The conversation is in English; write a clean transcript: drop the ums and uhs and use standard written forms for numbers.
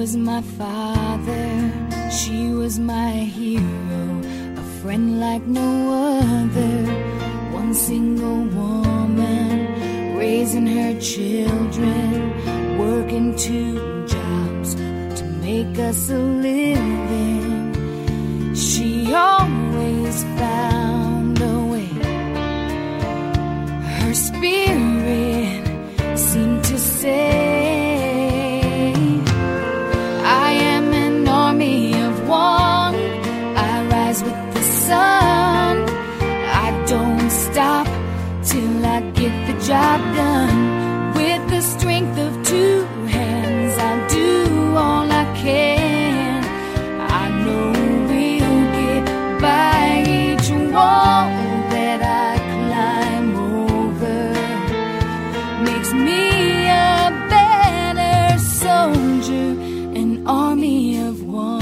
was my father, she was my hero, a friend like no other. One single woman, raising her children, working 2 jobs to make us a living. She always found a way. Her spirit seemed to say, I am an army of one. I rise with the sun. I don't stop till I get the job done. With the strength of 2 hands, I'll do all I can. I know we'll get by each wall that I climb over. Makes me a better soldier, an army of one.